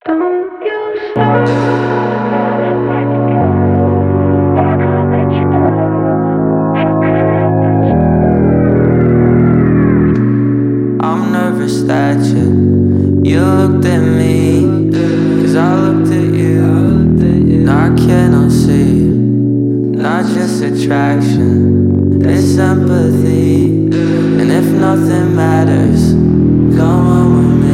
Don't you stop. I'm nervous that you looked at me, 'cause I looked at you. Now I cannot see, not just attraction, it's empathy. And if nothing matters, come on with me.